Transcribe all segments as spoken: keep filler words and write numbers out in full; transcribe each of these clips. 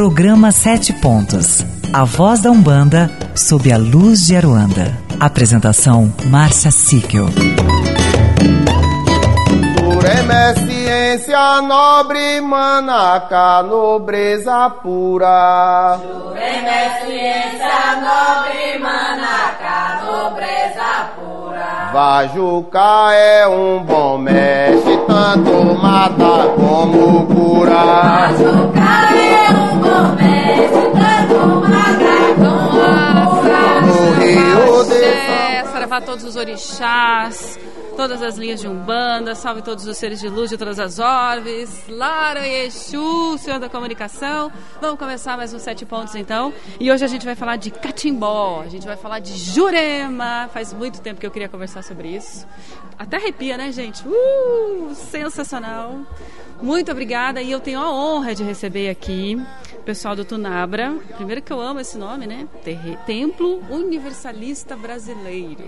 Programa Sete Pontos. A voz da Umbanda sob a luz de Aruanda. Apresentação Márcia Síquel. Durema ciência nobre, manaca, nobreza pura. Durema ciência nobre, manaca, nobreza pura. Vajuca é um bom mestre, tanto mata como cura. Vajuca é um bom mestre, tanto mata como cura. No Rio de Saravá todos os orixás, todas as linhas de Umbanda, salve todos os seres de luz de todas as orbes, Lara e Exu, Senhor da Comunicação. Vamos começar mais uns Sete Pontos então. E hoje a gente vai falar de catimbó, a gente vai falar de Jurema. Faz muito tempo que eu queria conversar sobre isso. Até arrepia, né, gente? Uh, sensacional. Muito obrigada, e eu tenho a honra de receber aqui o pessoal do Tunabra. Primeiro que eu amo esse nome, né? Templo Universalista Brasileiro.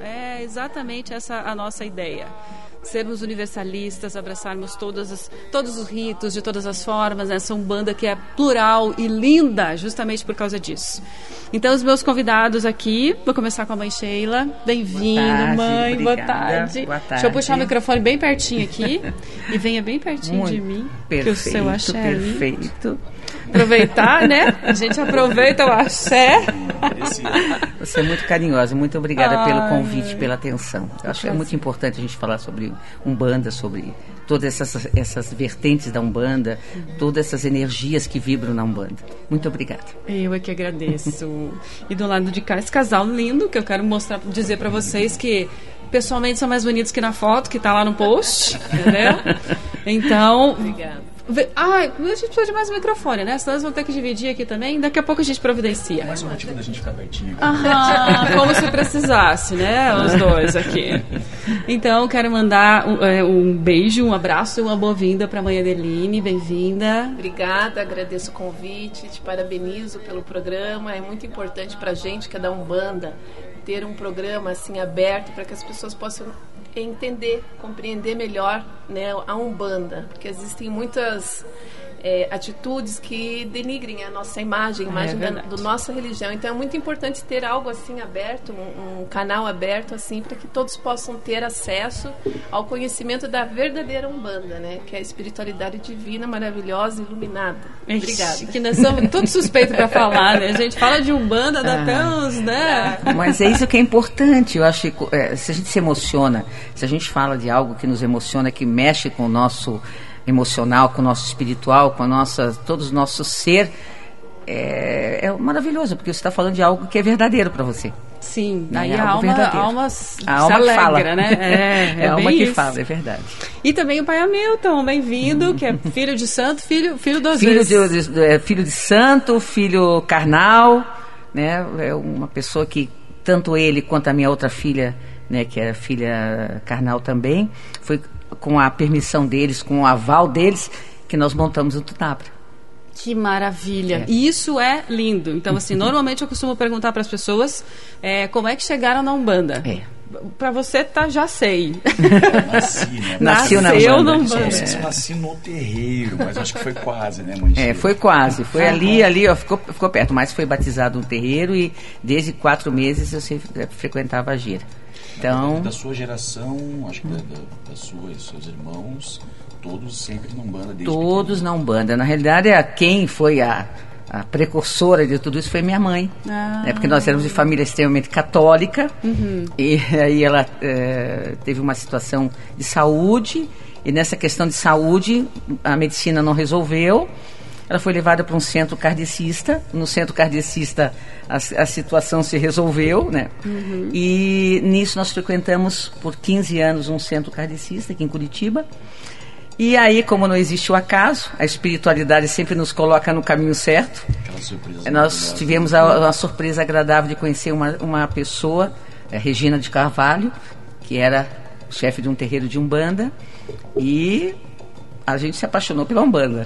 É exatamente essa a nossa ideia. Sermos universalistas, abraçarmos todas as, todos os ritos, de todas as formas, né? Essa Umbanda que é plural e linda, justamente por causa disso. Então, os meus convidados aqui, vou começar com a mãe Sheila. Bem-vinda, mãe. Obrigada. Boa tarde. Boa tarde. Deixa eu puxar o microfone bem pertinho aqui e venha bem pertinho Muito de mim. Perfeito, que o seu axé perfeito. Aproveitar, né? A gente aproveita o axé. Você é muito carinhosa, muito obrigada Ai, pelo convite, pela atenção. Eu acho que é muito importante a gente falar sobre Umbanda, sobre todas essas, essas vertentes da Umbanda, todas essas energias que vibram na Umbanda. Muito obrigada. Eu é que agradeço. E do lado de cá, esse casal lindo, que eu quero mostrar, dizer para vocês que pessoalmente são mais bonitos que na foto, que tá lá no post, entendeu? Então... Obrigada. Ah, a gente precisa de mais um microfone, né? Senão eles vão ter que dividir aqui também. Daqui a pouco a gente providencia. Mais um motivo da gente ficar pertinho aqui. Ah, como se precisasse, né? Os dois aqui. Então, quero mandar um, um beijo, um abraço e uma boa-vinda para a mãe Adeline. Bem-vinda. Obrigada, agradeço o convite, te parabenizo pelo programa. É muito importante para a gente, que é da Umbanda, ter um programa assim aberto para que as pessoas possam entender, compreender melhor, né, a Umbanda, porque existem muitas é, atitudes que denigrem a nossa imagem, a imagem é da do nossa religião. Então é muito importante ter algo assim aberto, um, um canal aberto assim, para que todos possam ter acesso ao conhecimento da verdadeira Umbanda, né, que é a espiritualidade divina, maravilhosa, iluminada. Obrigada. Que nós somos tudo suspeito para falar, né? A gente fala de Umbanda, dá ah, até uns, né? Mas é isso que é importante. Eu acho que é, se a gente se emociona, se a gente fala de algo que nos emociona, que mexe com o nosso emocional, com o nosso espiritual, com a nossa, todo o nosso ser, é, é maravilhoso, porque você está falando de algo que é verdadeiro para você. Sim, né? daí é a alma, a alma, a alma se alegra, fala, né? É, é, é a alma que isso. fala, é verdade. E também o pai Hamilton, bem-vindo, que é filho de santo, filho, filho das filho vezes. de, de, filho de santo, filho carnal, né? É uma pessoa que, tanto ele quanto a minha outra filha, né, que era filha carnal também, foi com a permissão deles, com o aval deles, que nós montamos o Tunabra. Que maravilha! É. E isso é lindo. Então, assim, normalmente eu costumo perguntar para as pessoas é, como é que chegaram na Umbanda. É. Para você, tá, já sei. Eu nasci, né? Nasceu na Nasceu Umbanda. na Umbanda. Não sei se eu nasci no terreiro, mas acho que foi quase, né, mãe? É, foi quase. Foi ah, ali, ali, ó, ficou, ficou perto. Mas foi batizado no terreiro e desde quatro meses eu sempre frequentava a gira. Então, da sua geração, acho que da, da, da sua e seus irmãos, todos sempre na Umbanda desde todos pequeno. na Umbanda. Na realidade, a quem foi a, a precursora de tudo isso foi minha mãe. Ah. Né? Porque nós éramos de família extremamente católica. Uhum. E aí ela é, teve uma situação de saúde. E nessa questão de saúde, a medicina não resolveu. Ela foi levada para um centro kardecista. No centro kardecista, a, a situação se resolveu, né? Uhum. E nisso nós frequentamos por quinze anos um centro kardecista aqui em Curitiba. E aí, como não existe o acaso, a espiritualidade sempre nos coloca no caminho certo. Nós tivemos a, a surpresa agradável de conhecer uma, uma pessoa, a Regina de Carvalho, que era chefe de um terreiro de Umbanda. E a gente se apaixonou pela Umbanda.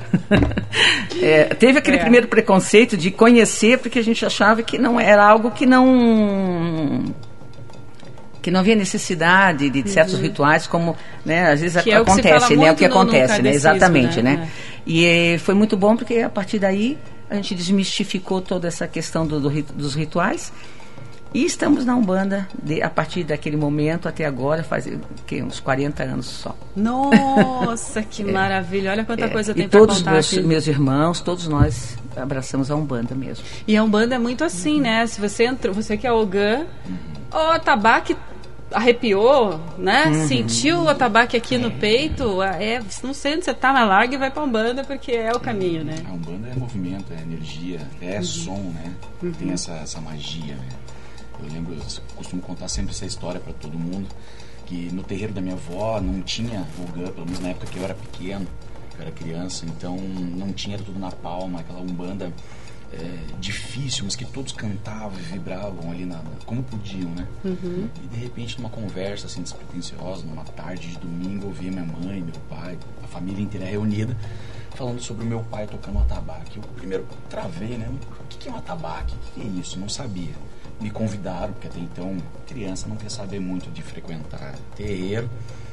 É, teve aquele é. primeiro preconceito de conhecer, porque a gente achava que não era algo que não que não havia necessidade de, de certos uhum. rituais, como, né, às vezes que a, é acontece, né, o que no, acontece, no né, exatamente, né? né? E é, foi muito bom porque a partir daí a gente desmistificou toda essa questão do, do, dos rituais. E estamos na Umbanda, de, a partir daquele momento até agora, faz que, uns quarenta anos só. Nossa, que é, maravilha. Olha quanta é, coisa tem para para contar. E todos meus, meus irmãos, todos nós abraçamos a Umbanda mesmo. E a Umbanda é muito assim, uhum. né? Se você entrou, você que é Ogã, o atabaque arrepiou, né? Uhum. Sentiu o atabaque aqui é, no peito, é, não sei onde você tá, mas larga e vai pra Umbanda, porque é o caminho, né? A Umbanda é movimento, é energia, é uhum. som, né? Uhum. Tem essa, essa magia, né? Eu lembro, eu costumo contar sempre essa história para todo mundo, que no terreiro da minha avó não tinha Ogã, pelo menos na época que eu era pequeno, eu era criança, então não tinha, era tudo na palma, aquela Umbanda é, difícil, mas que todos cantavam e vibravam ali, na, como podiam, né? Uhum. E de repente, numa conversa assim, despretensiosa, numa tarde de domingo, eu vi minha mãe, meu pai, a família inteira reunida, falando sobre o meu pai tocando um atabaque. Eu primeiro travei, né? O que é um atabaque? O que é isso? Não sabia. Me convidaram, porque até então criança não quer saber muito de frequentar terreiro.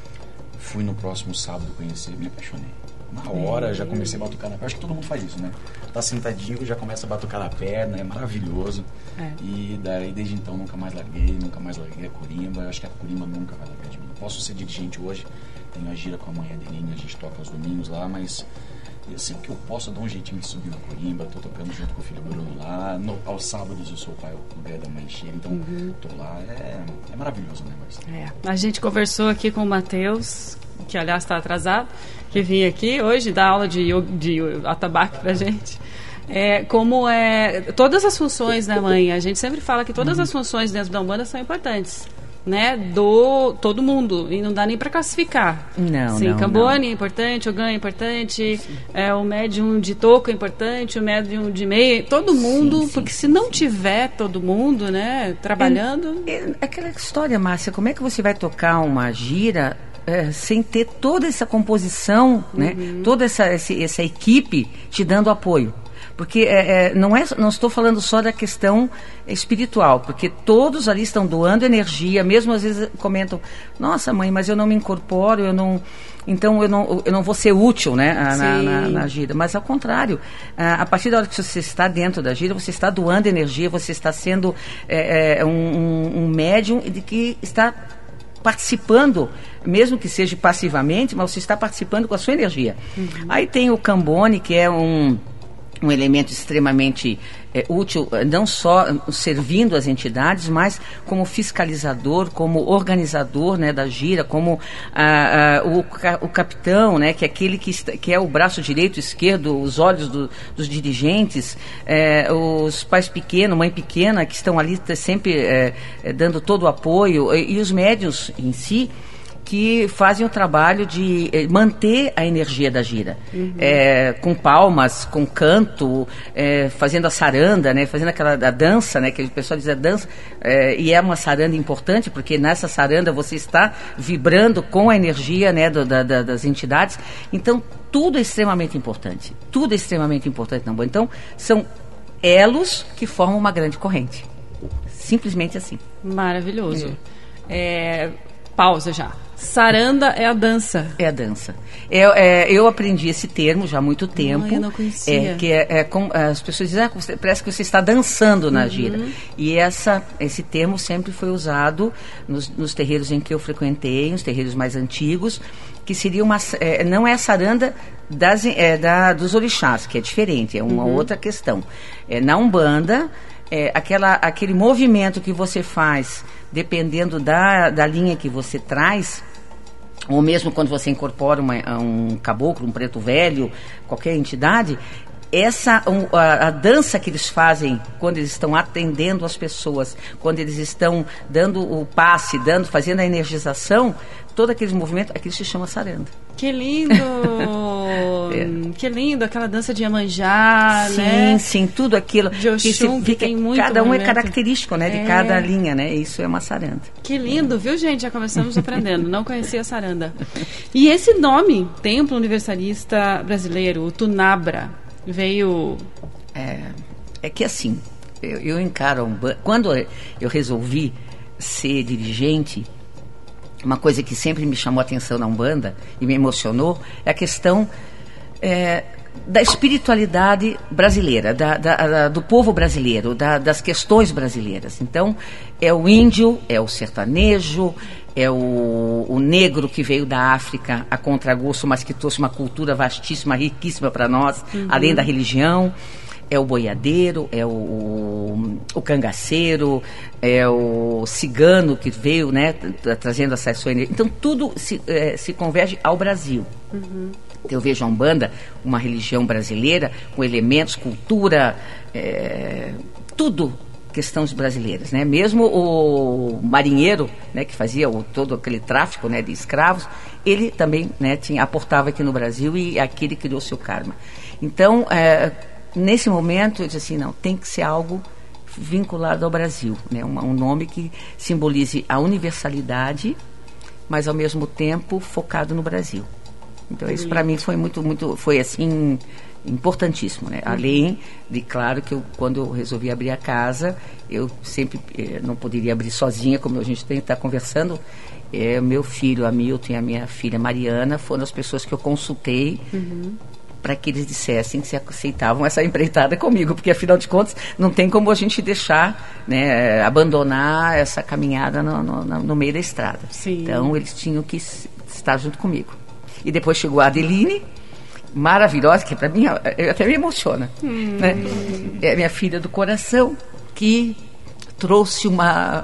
Fui no próximo sábado conhecer, me apaixonei. Na hora já comecei a batucar na perna. Acho que todo mundo faz isso, né? Tá sentadinho, já começa a batucar na perna, é maravilhoso. É. E daí desde então nunca mais larguei, nunca mais larguei a corimba. Acho que a corimba nunca vai largar de mim. Posso ser dirigente hoje, tenho a gira com a mãe Adeline, a gente toca aos domingos lá, mas eu sempre que eu posso, eu dou um jeitinho de subir na corimba. Tô tocando junto com o filho Bruno lá. No, aos sábados eu sou o pai o Bé da mãe Cheira, então uhum. tô lá. É, é maravilhoso, né, Marcelo? É. A gente conversou aqui com o Matheus, que aliás está atrasado, que vinha aqui hoje dar aula de, de atabaque pra gente. É, como é, todas as funções, né, mãe? A gente sempre fala que todas uhum. as funções dentro da Umbanda são importantes, né? Do todo mundo, e não dá nem para classificar. Não, Sim, não, Cambone não. é importante, Ogã é importante, é, o médium de toco é importante, o médium de meia, todo mundo, sim, sim, porque se não tiver todo mundo, né, trabalhando... É, é aquela história, Márcia, como é que você vai tocar uma gira... É, sem ter toda essa composição, uhum. né? Toda essa, essa, essa equipe te dando apoio. Porque é, é, não, é, não estou falando só da questão espiritual, porque todos ali estão doando energia, mesmo às vezes comentam, nossa mãe, mas eu não me incorporo, eu não, então eu não, eu não vou ser útil, né, na, na, na gira. Mas ao contrário, a, a partir da hora que você está dentro da gira, você está doando energia, você está sendo é, é, um, um, um médium de que está participando, mesmo que seja passivamente, mas você está participando com a sua energia. Uhum. Aí tem o Cambone, que é um, um elemento extremamente é, útil, não só servindo as entidades, mas como fiscalizador, como organizador, né, da gira, como ah, ah, o, o capitão, né, que é aquele que, está, que é o braço direito, esquerdo, os olhos do, dos dirigentes, é, os pais pequenos, mãe pequena, que estão ali sempre é, é, dando todo o apoio, e, e os médiuns em si, que fazem o trabalho de eh, manter a energia da gira. Uhum. É, com palmas, com canto, é, fazendo a saranda, né, fazendo aquela a dança, né, que o pessoal diz a dança, é, e é uma saranda importante, porque nessa saranda você está vibrando com a energia, né, do, da, da, das entidades. Então, tudo é extremamente importante. Tudo é extremamente importante na Umbanda. Então, são elos que formam uma grande corrente. Simplesmente assim. Maravilhoso. É. É, pausa já. Saranda é a dança. É a dança. Eu, é, eu aprendi esse termo já há muito tempo. Ah, eu não conhecia. É, que é, é com, as pessoas dizem, ah, você, parece que você está dançando na uhum. gira. E essa, esse termo sempre foi usado nos, nos terreiros em que eu frequentei, nos terreiros mais antigos, que seria uma... É, não é a saranda das, é, da, dos orixás, que é diferente, é uma uhum. outra questão. É, na Umbanda... É, aquela, aquele movimento que você faz, dependendo da, da linha que você traz, ou mesmo quando você incorpora uma, um caboclo, um preto velho, qualquer entidade, essa, um, a, a dança que eles fazem quando eles estão atendendo as pessoas, quando eles estão dando o passe, dando, fazendo a energização, todo aquele movimento, aquilo se chama saranda. Que lindo! é. Que lindo, aquela dança de Iemanjá, sim, né? Sim, sim, tudo aquilo. De Oxum, que, que tem muito cada um movimento. É característico, né? É. De cada linha, né? Isso é uma saranda. Que lindo, viu, gente? Já começamos aprendendo. Não conhecia a saranda. E esse nome, Templo Universalista Brasileiro, o Tunabra, veio... É, é que assim, eu, eu encaro... Um, quando eu resolvi ser dirigente... Uma coisa que sempre me chamou a atenção na Umbanda e me emocionou é a questão é, da espiritualidade brasileira, da, da, da, do povo brasileiro, da, das questões brasileiras. Então, é o índio, é o sertanejo, é o, o negro que veio da África a contragosto, mas que trouxe uma cultura vastíssima, riquíssima para nós, uhum. além da religião. É o boiadeiro, é o, o, o cangaceiro, é o cigano que veio, né, trazendo essa sua energia. Então, tudo se, é, se converge ao Brasil. Uhum. Eu vejo a Umbanda, uma religião brasileira, com elementos, cultura, é, tudo questões brasileiras, né? Mesmo o marinheiro, né, que fazia o, todo aquele tráfico, né, de escravos, ele também, né, tinha, aportava aqui no Brasil e aqui ele criou seu karma. Então, é, nesse momento, eu disse assim, não, tem que ser algo vinculado ao Brasil, né? Um, um nome que simbolize a universalidade, mas ao mesmo tempo focado no Brasil. Então isso para mim foi muito, muito, foi assim, importantíssimo, né? Uhum. Além de, claro, que eu, quando eu resolvi abrir a casa, eu sempre eh, não poderia abrir sozinha, como a gente tem que estar conversando. Eh, meu filho Hamilton e a minha filha Mariana foram as pessoas que eu consultei uhum. para que eles dissessem que se aceitavam essa empreitada comigo, porque afinal de contas não tem como a gente deixar, né, abandonar essa caminhada no, no, no meio da estrada. Sim. Então eles tinham que estar junto comigo. E depois chegou a Adeline, maravilhosa, que para mim até me emociona. Hum. Né? É minha filha do coração, que trouxe uma,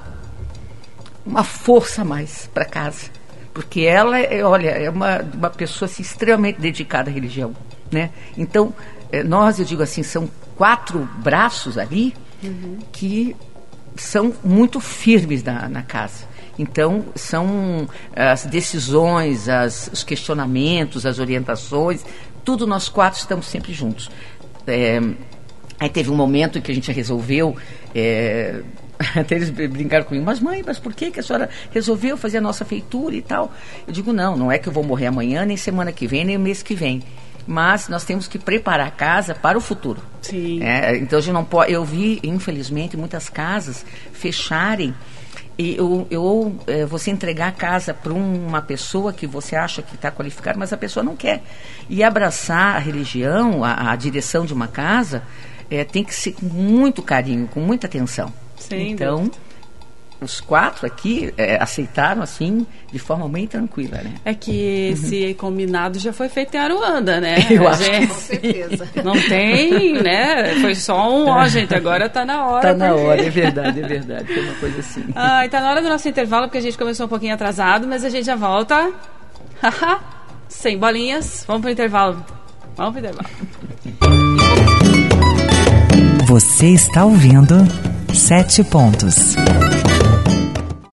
uma força a mais para casa. Porque ela, é, olha, é uma, uma pessoa assim, extremamente dedicada à religião. Né? Então, nós, eu digo assim, são quatro braços ali uhum. que são muito firmes na, na casa. Então, são as decisões, as, os questionamentos, as orientações, tudo nós quatro estamos sempre juntos. É, aí teve um momento em que a gente resolveu, é, até eles brincaram comigo, mas mãe, mas por que, que a senhora resolveu fazer a nossa feitura e tal? Eu digo, não, não é que eu vou morrer amanhã, nem semana que vem, nem mês que vem. Mas nós temos que preparar a casa para o futuro. Sim. É, então, a gente não pode, eu vi, infelizmente, muitas casas fecharem. E eu, eu, é, você entregar a casa para uma pessoa que você acha que está qualificada, mas a pessoa não quer. E abraçar a religião, a, a direção de uma casa, é, tem que ser com muito carinho, com muita atenção. Sim, então, Deus. Os quatro aqui é, aceitaram assim de forma bem tranquila, né? É que esse uhum. combinado já foi feito em Aruanda, né? Eu acho gente, que com certeza. Não tem, né? Foi só um, ó, gente, agora tá na hora. Tá na porque... hora, é verdade, é verdade. Foi uma coisa assim. Ah, e tá na hora do nosso intervalo, porque a gente começou um pouquinho atrasado, mas a gente já volta. Sem bolinhas. Vamos pro intervalo. Vamos pro intervalo. Você está ouvindo Sete Pontos.